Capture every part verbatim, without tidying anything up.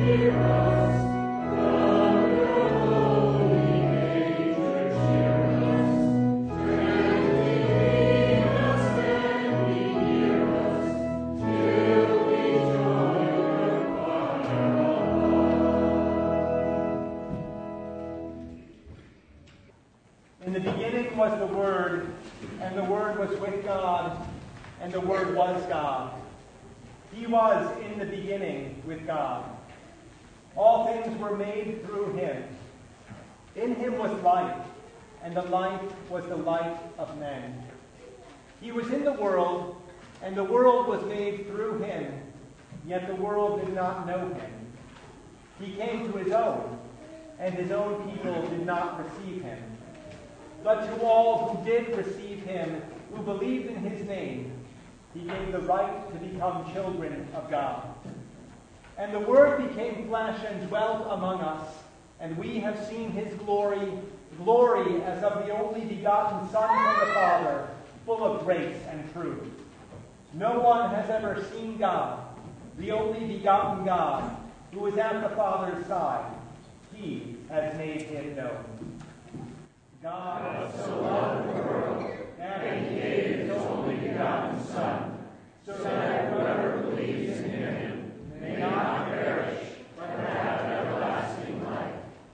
In the beginning was the Word, and the Word was with God, and the Word was God. He was in the beginning with God. All things were made through him. In him was life, and the life was the light of men. He was in the world, and the world was made through him, yet the world did not know him. He came to his own, and his own people did not receive him. But to all who did receive him, who believed in his name, he gave the right to become children of God. And the Word became flesh and dwelt among us, and we have seen his glory, glory as of the only begotten Son from the Father, full of grace and truth. No one has ever seen God, the only begotten God, who is at the Father's side. He has made him known. God so loved the world that he gave his only begotten Son, so that whoever believes in him may not perish, but have everlasting life.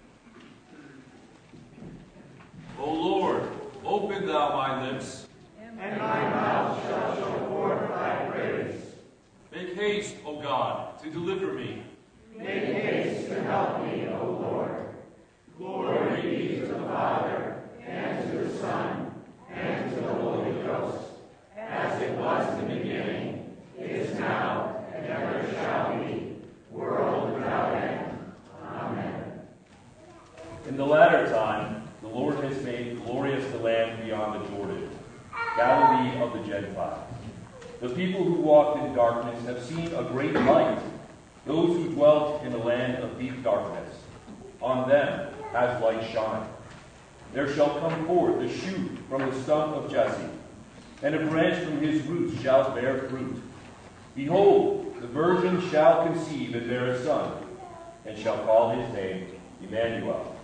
O Lord, open thou my lips, and my mouth shall show forth thy praise. Make haste, O God, to deliver me. Make haste to help me, O Lord. Glory be to the Father, and to the Son, and to the Holy Ghost, as it was in the beginning, is now, and ever shall be, world without end. Amen. In the latter time, the Lord has made glorious the land beyond the Jordan, Galilee of the Gentiles. The people who walked in darkness have seen a great light. Those who dwelt in the land of deep darkness, on them has light shined. There shall come forth a shoot from the stump of Jesse, and a branch from his roots shall bear fruit. Behold, the virgin shall conceive and bear a son, and shall call his name Emmanuel.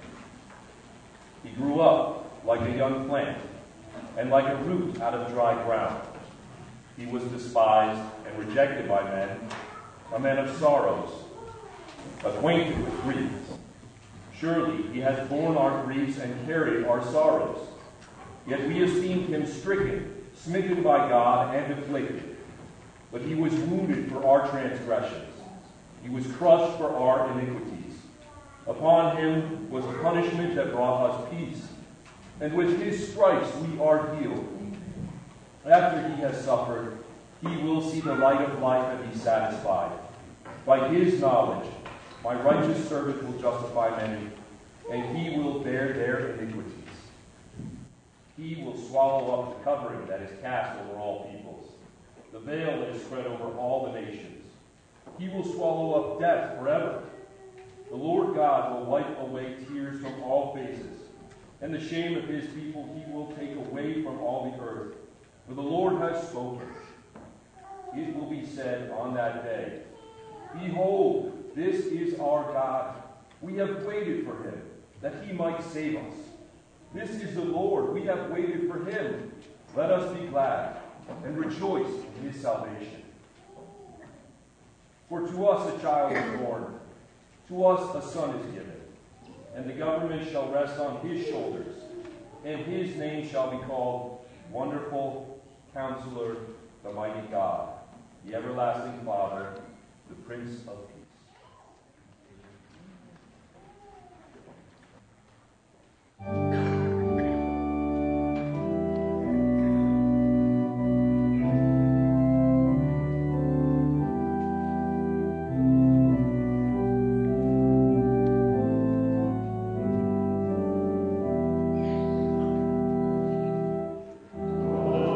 He grew up like a young plant, and like a root out of dry ground. He was despised and rejected by men, a man of sorrows, acquainted with griefs. Surely he has borne our griefs and carried our sorrows. Yet we esteemed him stricken, smitten by God, and afflicted. But he was wounded for our transgressions. He was crushed for our iniquities. Upon him was the punishment that brought us peace, and with his stripes we are healed. After he has suffered, he will see the light of life and be satisfied. By his knowledge, my righteous servant will justify many, and he will bear their iniquities. He will swallow up the covering that is cast over all peoples, the veil that is spread over all the nations. He will swallow up death forever. The Lord God will wipe away tears from all faces, and the shame of his people he will take away from all the earth. For the Lord has spoken. It will be said on that day, Behold, this is our God. We have waited for him, that he might save us. This is the Lord. We have waited for him. Let us be glad and rejoice in his salvation. For to us a child is born, to us a son is given, and the government shall rest on his shoulders, and his name shall be called Wonderful Counselor, the Mighty God, the Everlasting Father, the Prince of Peace.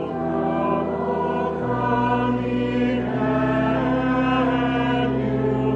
You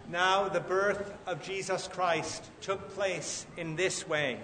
Now the birth of Jesus Christ took place in this way.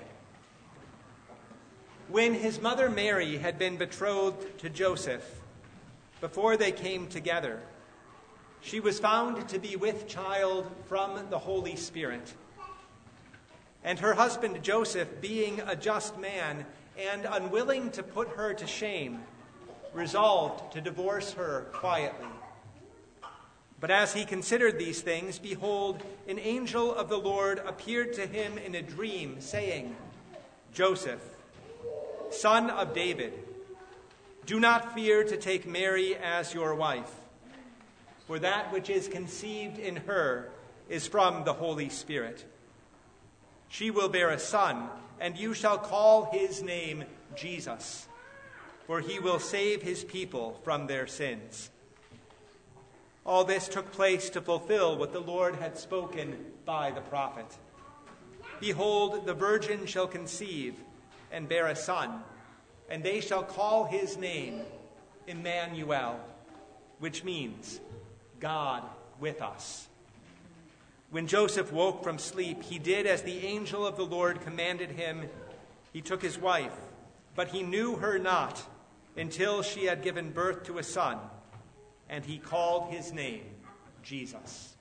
When his mother Mary had been betrothed to Joseph, before they came together, she was found to be with child from the Holy Spirit. And her husband Joseph, being a just man and unwilling to put her to shame, resolved to divorce her quietly. But as he considered these things, behold, an angel of the Lord appeared to him in a dream, saying, Joseph, son of David, do not fear to take Mary as your wife, for that which is conceived in her is from the Holy Spirit. She will bear a son, and you shall call his name Jesus, for he will save his people from their sins. All this took place to fulfill what the Lord had spoken by the prophet. Behold, the virgin shall conceive and bear a son, and they shall call his name Emmanuel, which means God with us. When Joseph woke from sleep, he did as the angel of the Lord commanded him. He took his wife, but he knew her not until she had given birth to a son, and he called his name Jesus.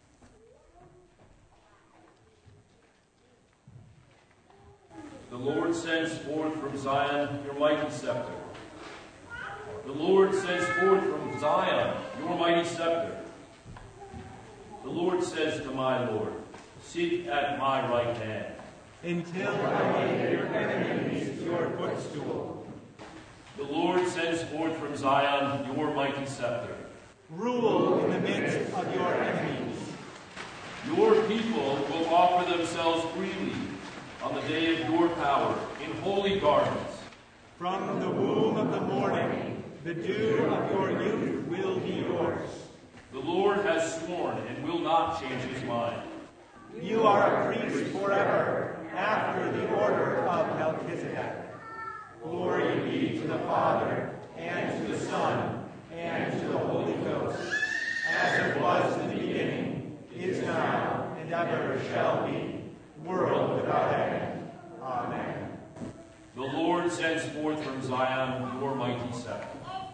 The Lord sends forth from Zion your mighty scepter. The Lord sends forth from Zion your mighty scepter. The Lord says to my Lord, sit at my right hand, until I make your enemies your footstool. The Lord sends forth from Zion your mighty scepter. Rule in the midst of your enemies. Your people will offer themselves freely on the day of your power in holy garments. From the womb of the morning, the dew of your youth will be yours. The Lord has sworn and will not change his mind. You are a priest forever, after the order of Melchizedek. Glory be to the Father, and to the Son, and to the Holy Ghost, as it was in the beginning, is now, and ever shall be, world without end. Amen. The Lord sends forth from Zion your mighty scepter.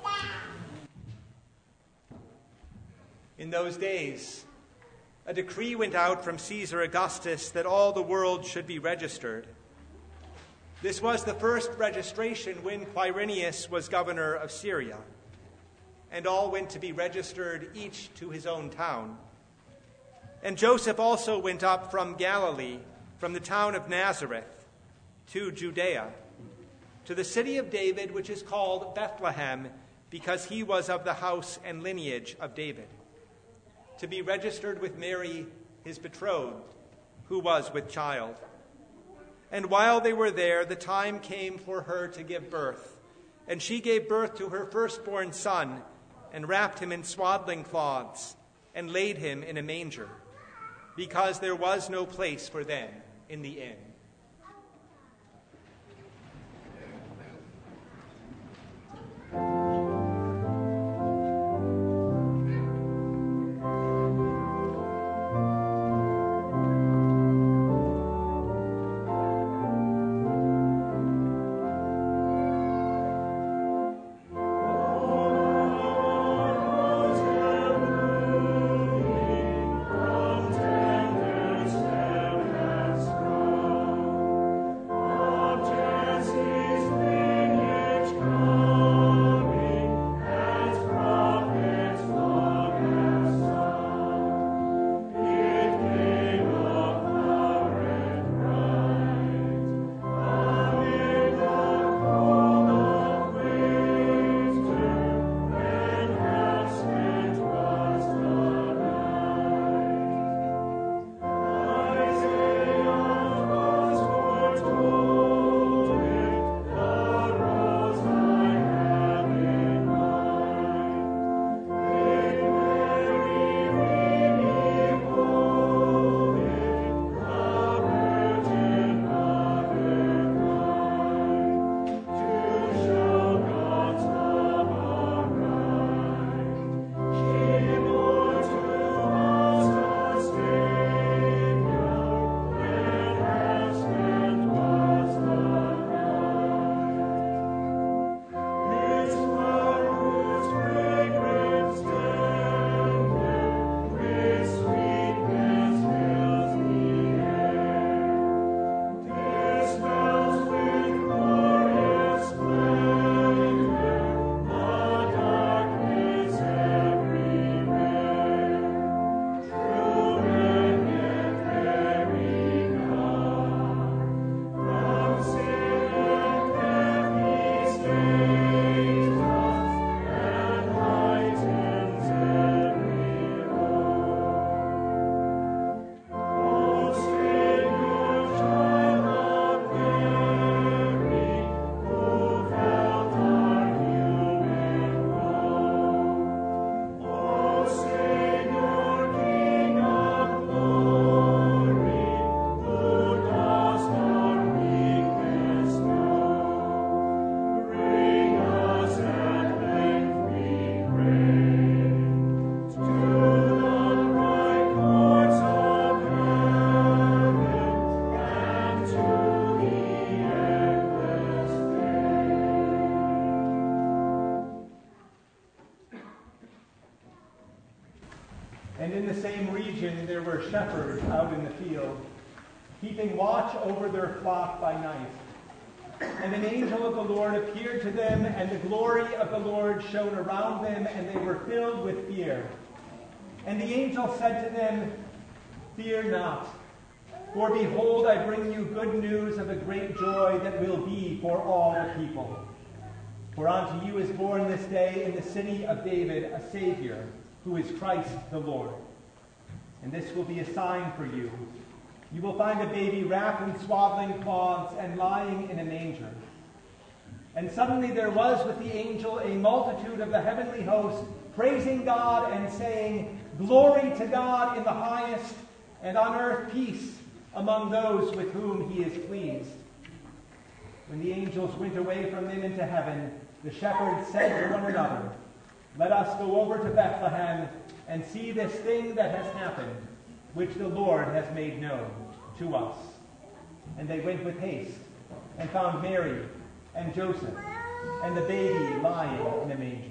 In those days, a decree went out from Caesar Augustus that all the world should be registered. This was the first registration when Quirinius was governor of Syria, and all went to be registered, each to his own town. And Joseph also went up from Galilee, from the town of Nazareth, to Judea, to the city of David, which is called Bethlehem, because he was of the house and lineage of David, to be registered with Mary, his betrothed, who was with child. And while they were there, the time came for her to give birth. And she gave birth to her firstborn son, and wrapped him in swaddling cloths, and laid him in a manger, because there was no place for them in the inn. And in the same region there were shepherds out in the field, keeping watch over their flock by night. And an angel of the Lord appeared to them, and the glory of the Lord shone around them, and they were filled with fear. And the angel said to them, "Fear not, for behold, I bring you good news of a great joy that will be for all the people. For unto you is born this day in the city of David a Savior, who is Christ the Lord. And this will be a sign for you. You will find a baby wrapped in swaddling cloths and lying in a manger." And suddenly there was with the angel a multitude of the heavenly host, praising God and saying, "Glory to God in the highest, and on earth peace among those with whom he is pleased." When the angels went away from them into heaven, the shepherds said to one another, "Let us go over to Bethlehem and see this thing that has happened, which the Lord has made known to us." And they went with haste and found Mary and Joseph and the baby lying in a manger.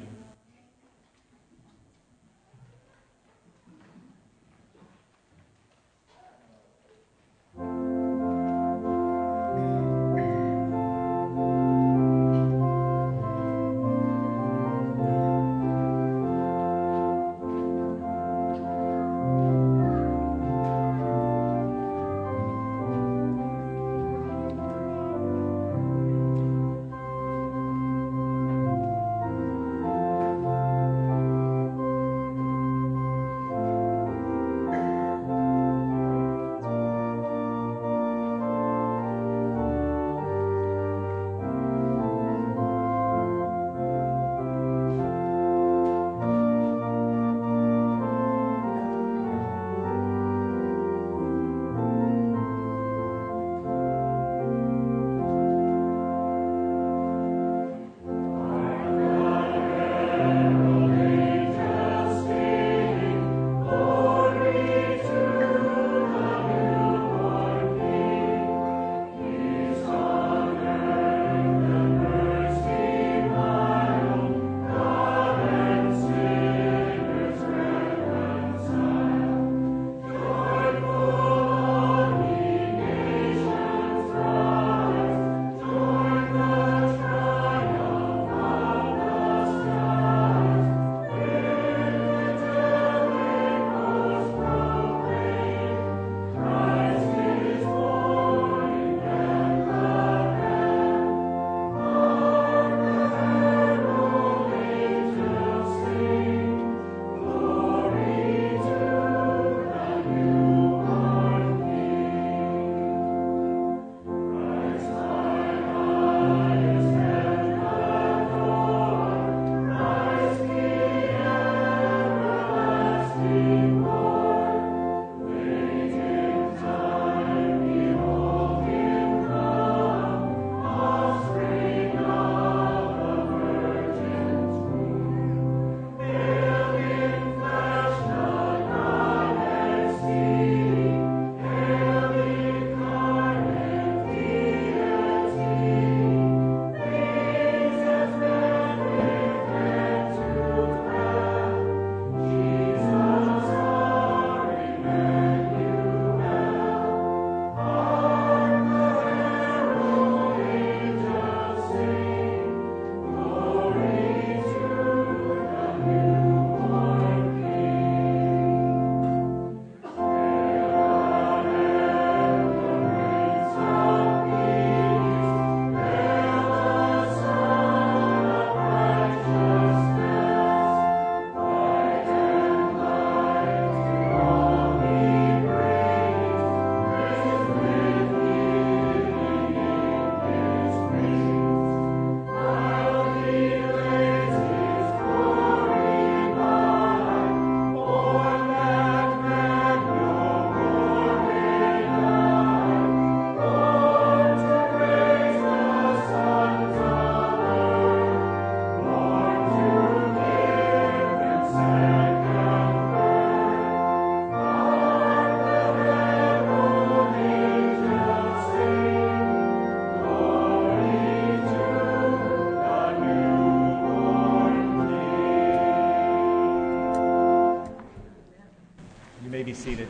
may be seated.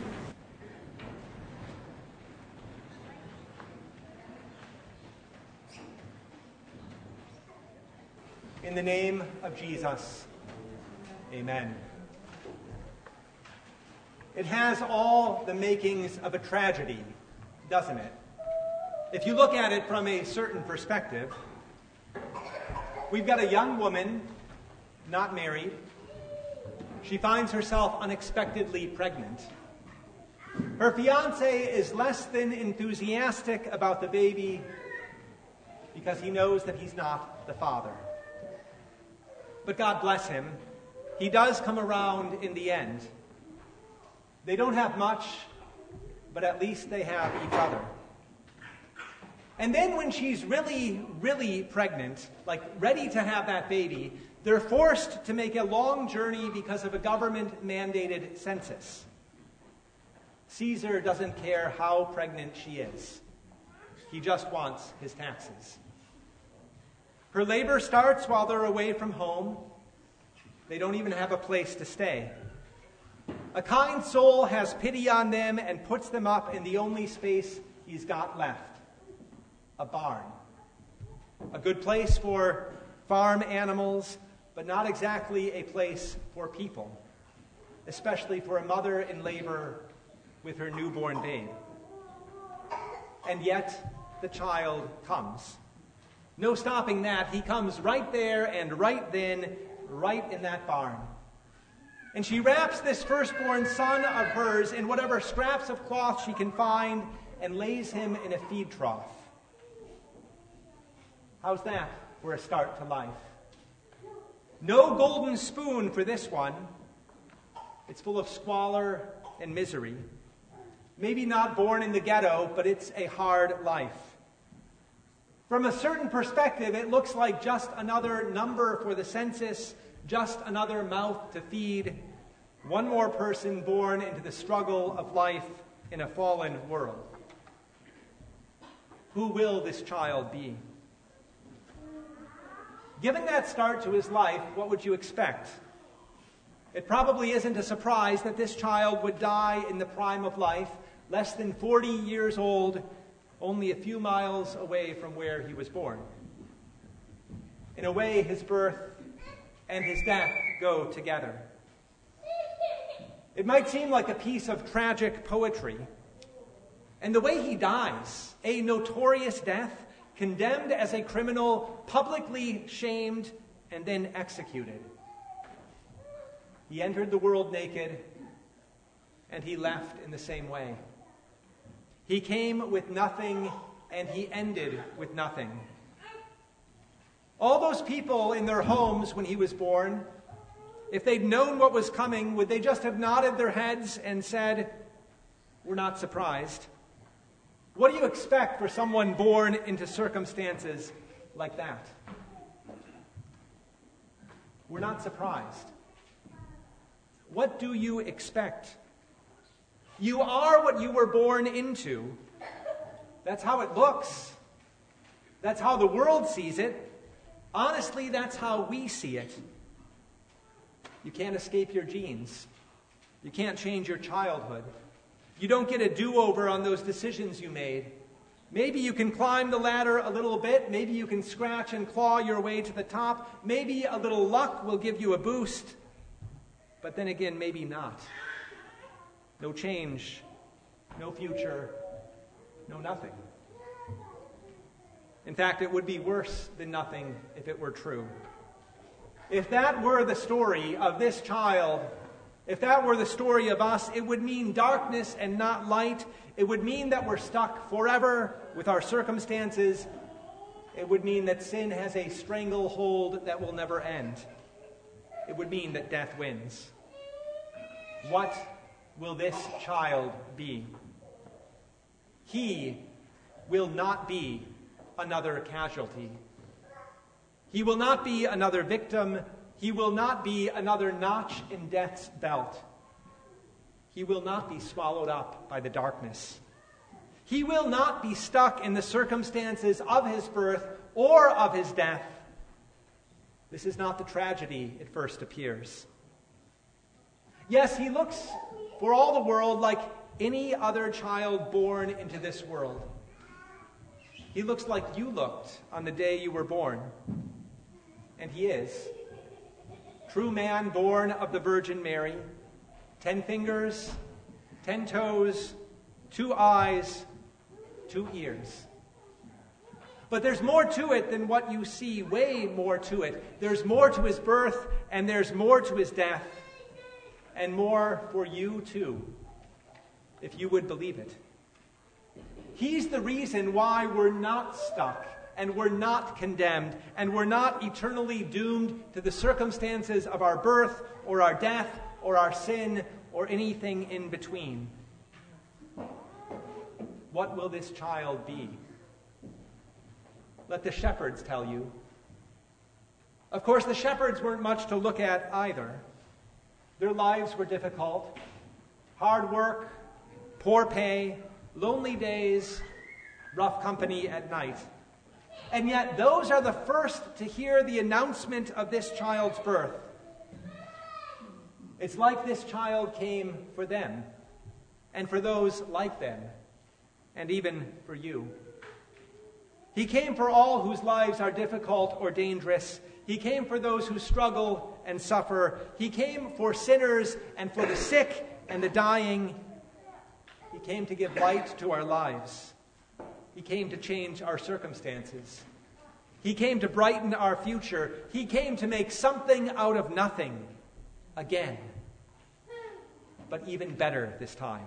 In the name of Jesus, amen. It has all the makings of a tragedy, doesn't it? If you look at it from a certain perspective, we've got a young woman, not married. She finds herself unexpectedly pregnant. Her fiancé is less than enthusiastic about the baby because he knows that he's not the father. But God bless him, he does come around in the end. They don't have much, but at least they have each other. And then when she's really, really pregnant, like ready to have that baby, they're forced to make a long journey because of a government-mandated census. Caesar doesn't care how pregnant she is. He just wants his taxes. Her labor starts while they're away from home. They don't even have a place to stay. A kind soul has pity on them and puts them up in the only space he's got left, a barn. A good place for farm animals, but not exactly a place for people, especially for a mother in labor with her newborn babe. And yet, the child comes. No stopping that. He comes right there and right then, right in that barn. And she wraps this firstborn son of hers in whatever scraps of cloth she can find and lays him in a feed trough. How's that for a start to life? No golden spoon for this one. It's full of squalor and misery. Maybe not born in the ghetto, but it's a hard life. From a certain perspective, it looks like just another number for the census, just another mouth to feed, one more person born into the struggle of life in a fallen world. Who will this child be? Given that start to his life, what would you expect? It probably isn't a surprise that this child would die in the prime of life, less than forty years old, only a few miles away from where he was born. In a way, his birth and his death go together. It might seem like a piece of tragic poetry. And the way he dies, a notorious death, condemned as a criminal, publicly shamed, and then executed. He entered the world naked, and he left in the same way. He came with nothing, and he ended with nothing. All those people in their homes when he was born, if they'd known what was coming, would they just have nodded their heads and said, "We're not surprised"? What do you expect for someone born into circumstances like that? We're not surprised. What do you expect? You are what you were born into. That's how it looks. That's how the world sees it. Honestly, that's how we see it. You can't escape your genes. You can't change your childhood. You don't get a do-over on those decisions you made. Maybe you can climb the ladder a little bit. Maybe you can scratch and claw your way to the top. Maybe a little luck will give you a boost. But then again, maybe not. No change, no future, no nothing. In fact, it would be worse than nothing if it were true. If that were the story of this child, if that were the story of us, it would mean darkness and not light. It would mean that we're stuck forever with our circumstances. It would mean that sin has a stranglehold that will never end. It would mean that death wins. What will this child be? He will not be another casualty. He will not be another victim. He will not be another notch in death's belt. He will not be swallowed up by the darkness. He will not be stuck in the circumstances of his birth or of his death. This is not the tragedy it first appears. Yes, he looks for all the world like any other child born into this world. He looks like you looked on the day you were born. And he is. True man born of the Virgin Mary. Ten fingers, ten toes, two eyes, two ears. But there's more to it than what you see, way more to it. There's more to his birth, and there's more to his death, and more for you too, if you would believe it. He's the reason why we're not stuck, and we're not condemned, and we're not eternally doomed to the circumstances of our birth, or our death, or our sin, or anything in between. What will this child be? Let the shepherds tell you. Of course, the shepherds weren't much to look at either. Their lives were difficult. Hard work, poor pay, lonely days, rough company at night. And yet those are the first to hear the announcement of this child's birth. It's like this child came for them, and for those like them, and even for you. He came for all whose lives are difficult or dangerous. He came for those who struggle and suffer. He came for sinners and for the sick and the dying. He came to give light to our lives. He came to change our circumstances. He came to brighten our future. He came to make something out of nothing again, but even better this time.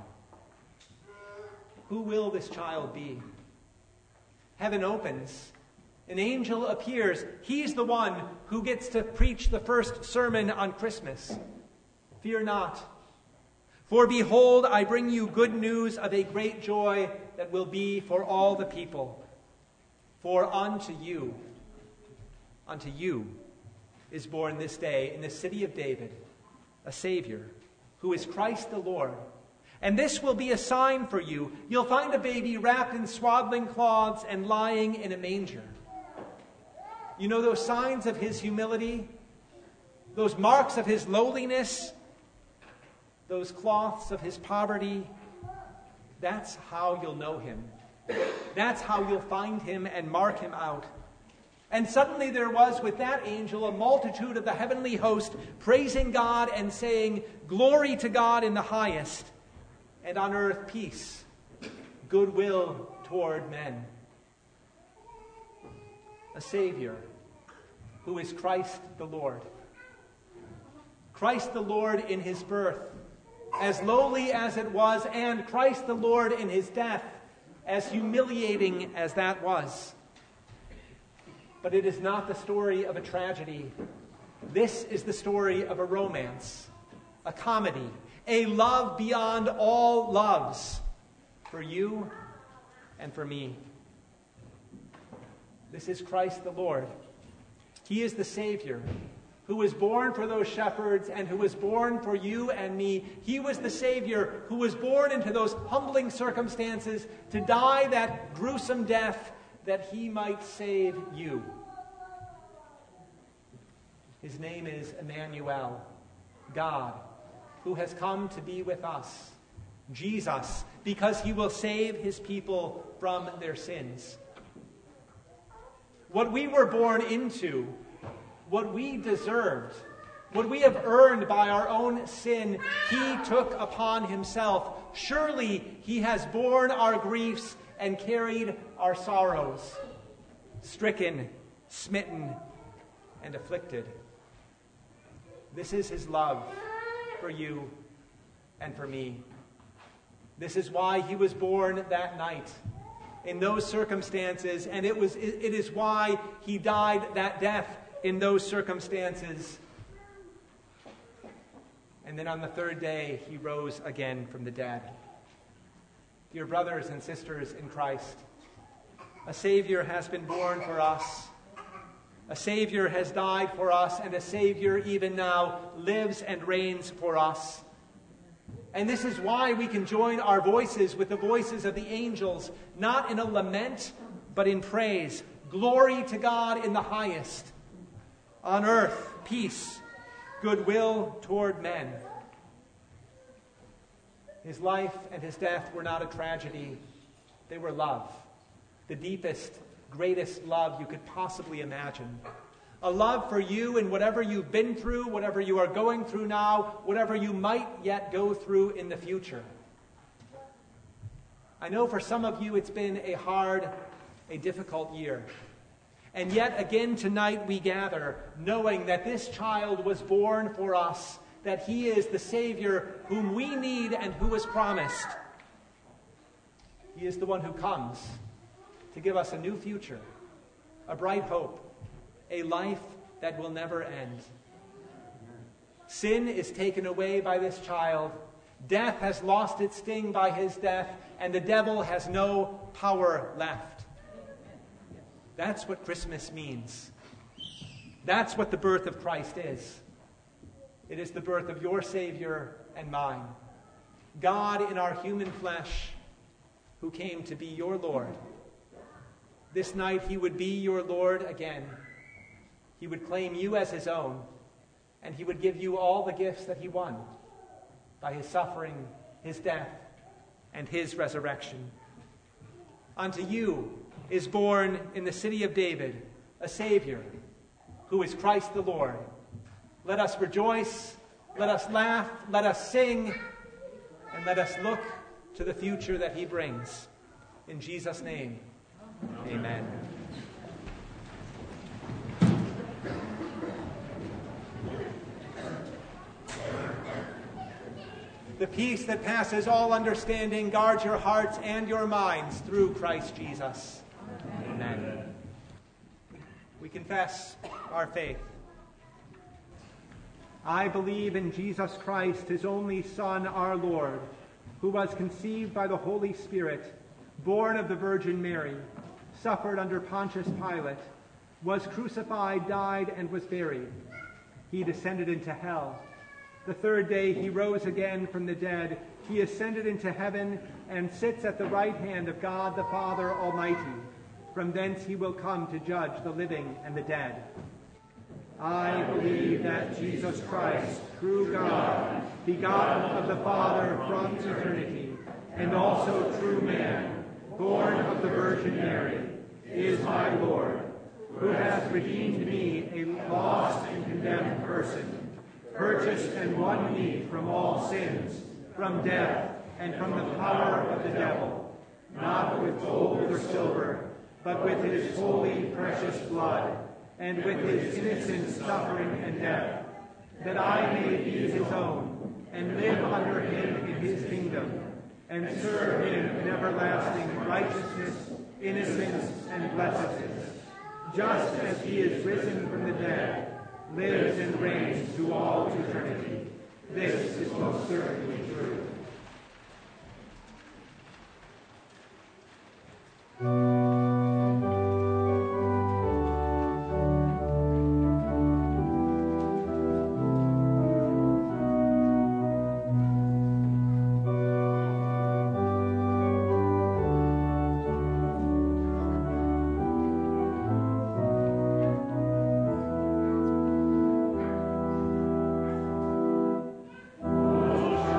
Who will this child be? Heaven opens. An angel appears. He's the one who gets to preach the first sermon on Christmas. Fear not. For behold, I bring you good news of a great joy that will be for all the people. For unto you, unto you is born this day in the city of David a Savior, who is Christ the Lord. And this will be a sign for you. You'll find a baby wrapped in swaddling cloths and lying in a manger. You know those signs of his humility? Those marks of his lowliness? Those cloths of his poverty? That's how you'll know him. That's how you'll find him and mark him out. And suddenly there was with that angel a multitude of the heavenly host praising God and saying, "Glory to God in the highest, and on earth peace, goodwill toward men." A Savior who is Christ the Lord. Christ the Lord in his birth, as lowly as it was, and Christ the Lord in his death, as humiliating as that was. But it is not the story of a tragedy. This is the story of a romance, a comedy, a love beyond all loves, for you and for me. This is Christ the Lord. He is the Savior who was born for those shepherds and who was born for you and me. He was the Savior who was born into those humbling circumstances to die that gruesome death that he might save you. His name is Emmanuel, God, who has come to be with us. Jesus, because he will save his people from their sins. What we were born into, what we deserved, what we have earned by our own sin, he took upon himself. Surely he has borne our griefs and carried our sorrows, stricken, smitten, and afflicted. This is his love for you and for me. This is why he was born that night in those circumstances, and it was it is why he died that death in those circumstances. And then on the third day, he rose again from the dead. Dear brothers and sisters in Christ, a Savior has been born for us. A Savior has died for us, and a Savior even now lives and reigns for us. And this is why we can join our voices with the voices of the angels, not in a lament, but in praise. Glory to God in the highest. On earth, peace, goodwill toward men. His life and his death were not a tragedy. They were love. The deepest, greatest love you could possibly imagine. A love for you in whatever you've been through, whatever you are going through now, whatever you might yet go through in the future. I know for some of you it's been a hard, a difficult year. And yet again tonight we gather knowing that this child was born for us, that he is the Savior whom we need and who is promised. He is the one who comes to give us a new future, a bright hope, a life that will never end. Sin is taken away by this child. Death has lost its sting by his death, and the devil has no power left. That's what Christmas means. That's what the birth of Christ is. It is the birth of your Savior and mine. God in our human flesh, who came to be your Lord. This night he would be your Lord again. He would claim you as his own, and he would give you all the gifts that he won by his suffering, his death, and his resurrection. Unto you is born in the city of David a Savior, who is Christ the Lord. Let us rejoice, let us laugh, let us sing, and let us look to the future that he brings. In Jesus' name, amen. The peace that passes all understanding guards your hearts and your minds through Christ Jesus. Amen. Amen. We confess our faith. I believe in Jesus Christ, his only Son, our Lord, who was conceived by the Holy Spirit, born of the Virgin Mary, suffered under Pontius Pilate, was crucified, died, and was buried. He descended into hell. The third day he rose again from the dead. He ascended into heaven and sits at the right hand of God the Father Almighty. From thence he will come to judge the living and the dead. I believe that Jesus Christ, true God, begotten of the Father from eternity, and also true man, born of the Virgin Mary, is my Lord, who has redeemed me, a lost and condemned person, purchased and won me from all sins, from death, and from the power of the devil, not with gold or silver, but with his holy, precious blood, and with his innocent suffering and death, that I may be his own, and live under him in his kingdom, and serve him in everlasting righteousness, innocence, and blessedness, just as he is risen from the dead, lives and reigns to all eternity. This is most certainly true. Oh,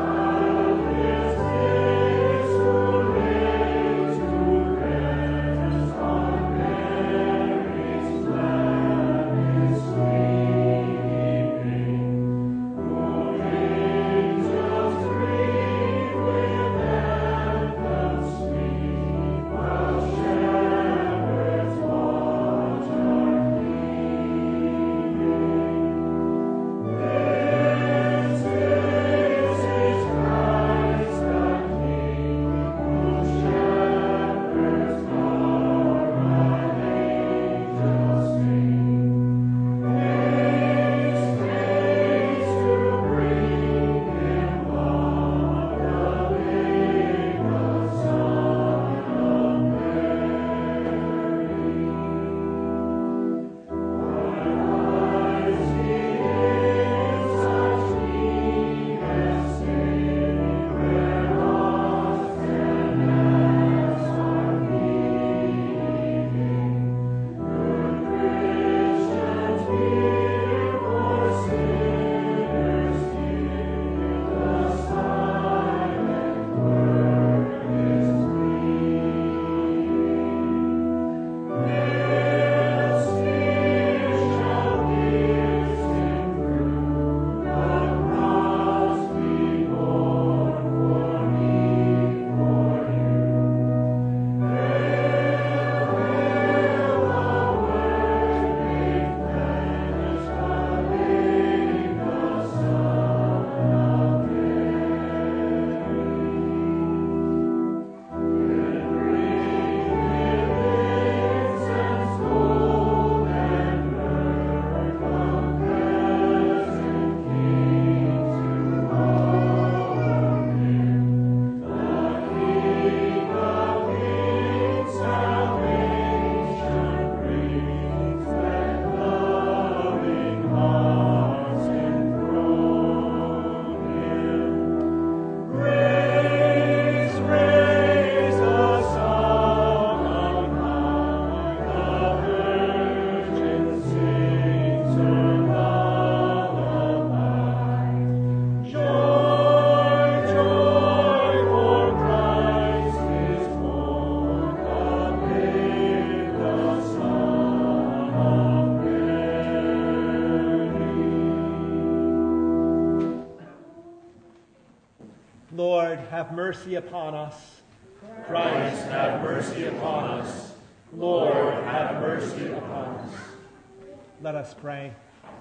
Lord, have mercy upon us. Christ, have mercy upon us. Lord, have mercy upon us. Let us pray.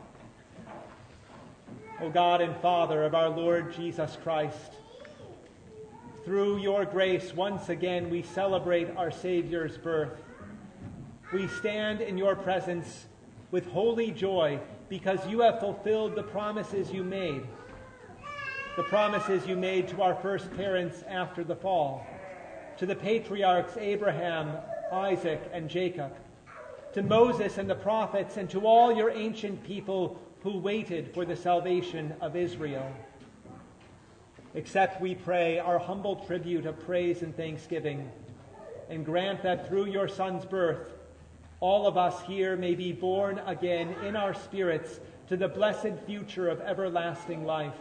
O God and Father of our Lord Jesus Christ, through your grace, once again we celebrate our Savior's birth. We stand in your presence with holy joy because you have fulfilled the promises you made, the promises you made to our first parents after the fall, to the patriarchs Abraham, Isaac, and Jacob, to Moses and the prophets, and to all your ancient people who waited for the salvation of Israel. Accept, we pray, our humble tribute of praise and thanksgiving, and grant that through your Son's birth, all of us here may be born again in our spirits to the blessed future of everlasting life.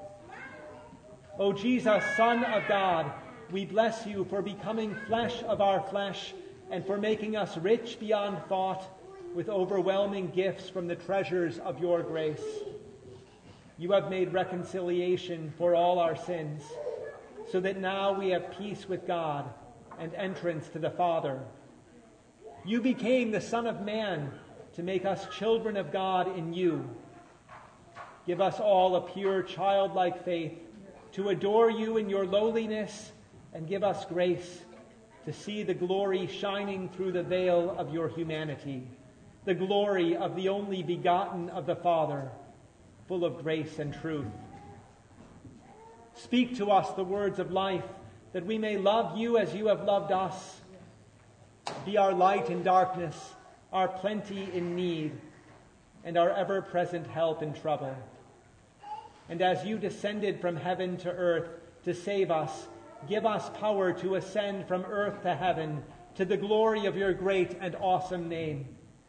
O Jesus, Son of God, we bless you for becoming flesh of our flesh and for making us rich beyond thought with overwhelming gifts from the treasures of your grace. You have made reconciliation for all our sins, so that now we have peace with God and entrance to the Father. You became the Son of Man to make us children of God in you. Give us all a pure, childlike faith to adore you in your lowliness, and give us grace to see the glory shining through the veil of your humanity, the glory of the only begotten of the Father, full of grace and truth. Speak to us the words of life, that we may love you as you have loved us. Be our light in darkness, our plenty in need, and our ever-present help in trouble. And as you descended from heaven to earth to save us, give us power to ascend from earth to heaven to the glory of your great and awesome name.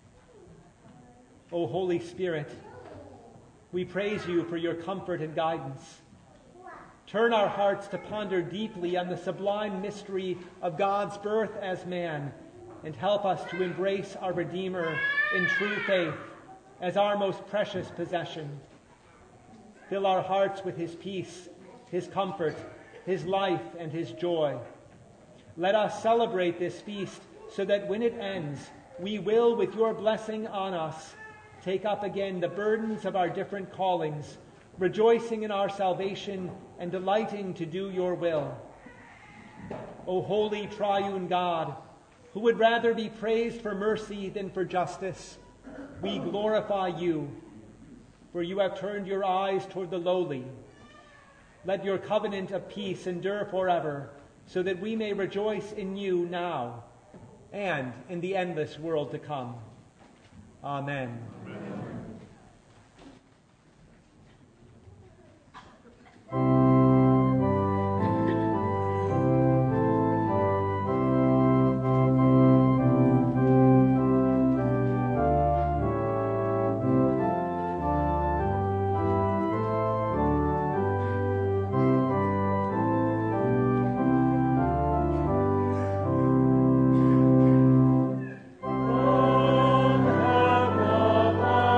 O Holy Spirit, we praise you for your comfort and guidance. Turn our hearts to ponder deeply on the sublime mystery of God's birth as man, and help us to embrace our Redeemer in true faith as our most precious possession. Fill our hearts with his peace, his comfort, his life, and his joy. Let us celebrate this feast so that when it ends, we will, with your blessing on us, take up again the burdens of our different callings, rejoicing in our salvation and delighting to do your will. O holy triune God, who would rather be praised for mercy than for justice, we glorify you, for you have turned your eyes toward the lowly. Let your covenant of peace endure forever, so that we may rejoice in you now and in the endless world to come. Amen. Amen. Lord, have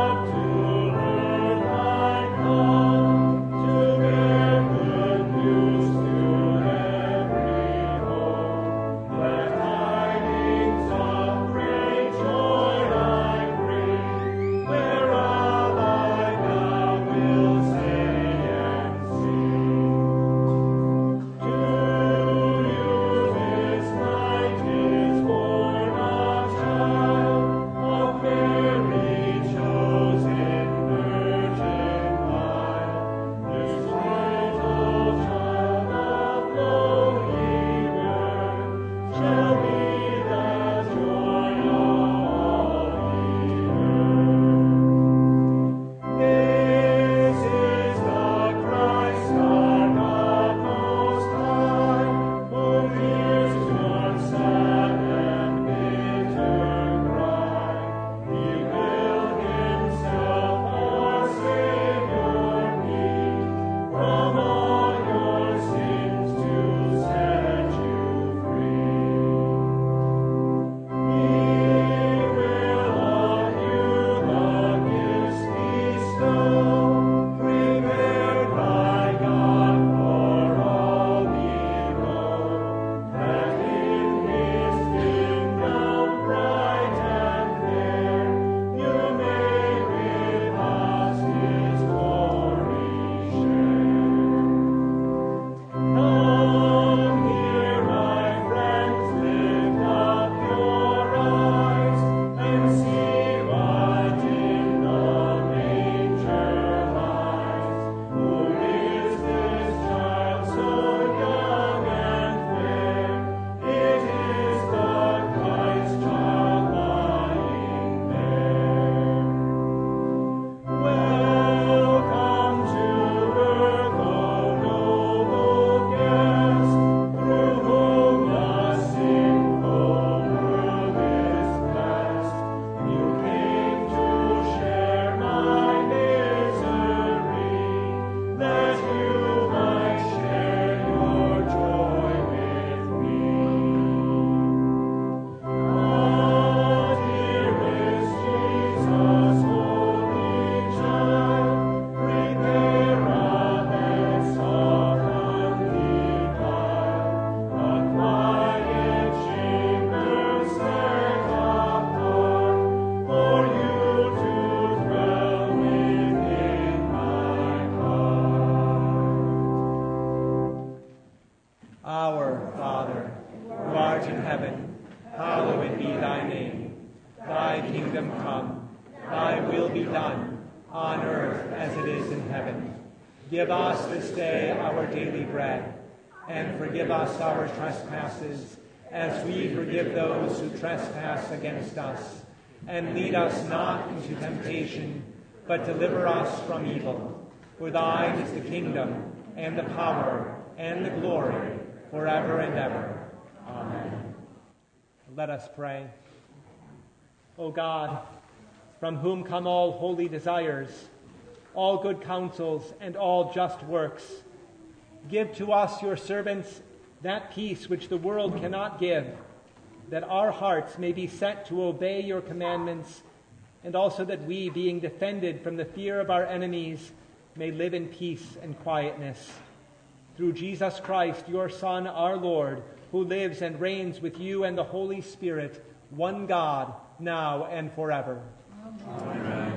Our Father, who art in heaven, hallowed be thy name. Thy kingdom come, thy will be done, on earth as it is in heaven. Give us this day our daily bread, and forgive us our trespasses, as we forgive those who trespass against us. And lead us not into temptation, but deliver us from evil. For thine is the kingdom, and the power, and the glory, forever and ever. Amen. Let us pray. O God, from whom come all holy desires, all good counsels, and all just works, give to us, your servants, that peace which the world cannot give, that our hearts may be set to obey your commandments, and also that we, being defended from the fear of our enemies, may live in peace and quietness. Through Jesus Christ, your Son, our Lord, who lives and reigns with you and the Holy Spirit, one God, now and forever. Amen.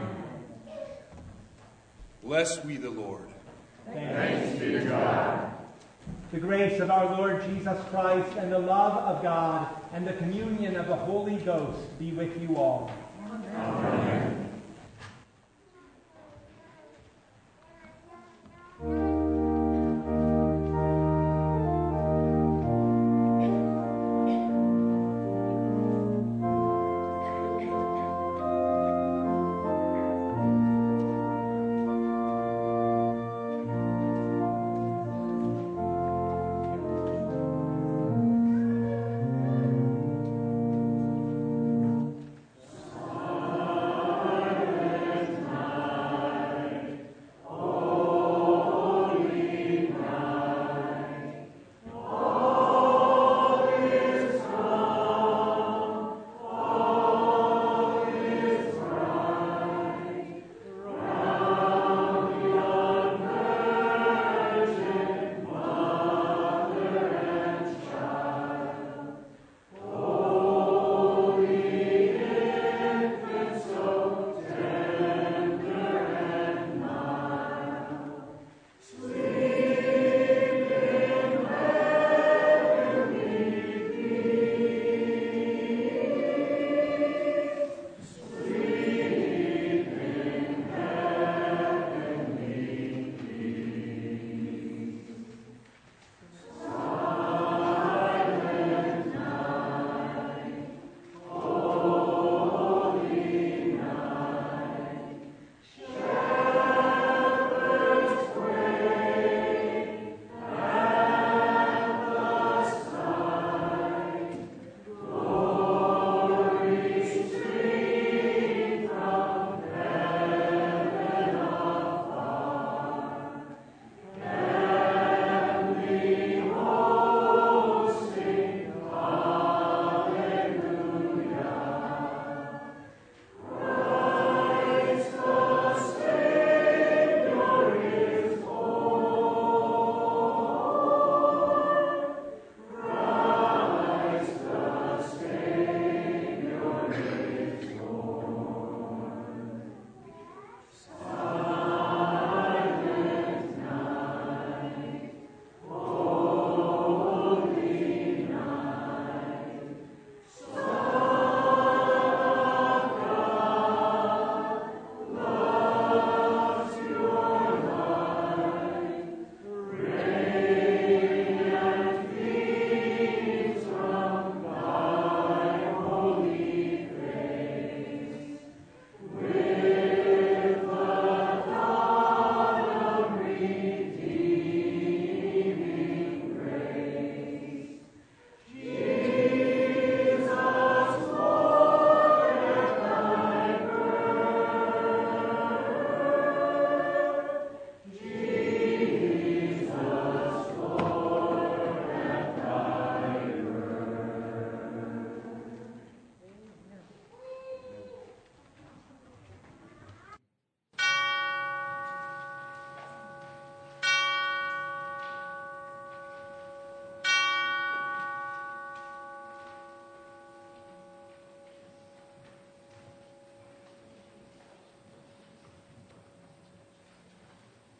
Bless we the Lord. Thanks be to God. The grace of our Lord Jesus Christ and the love of God and the communion of the Holy Ghost be with you all. Amen.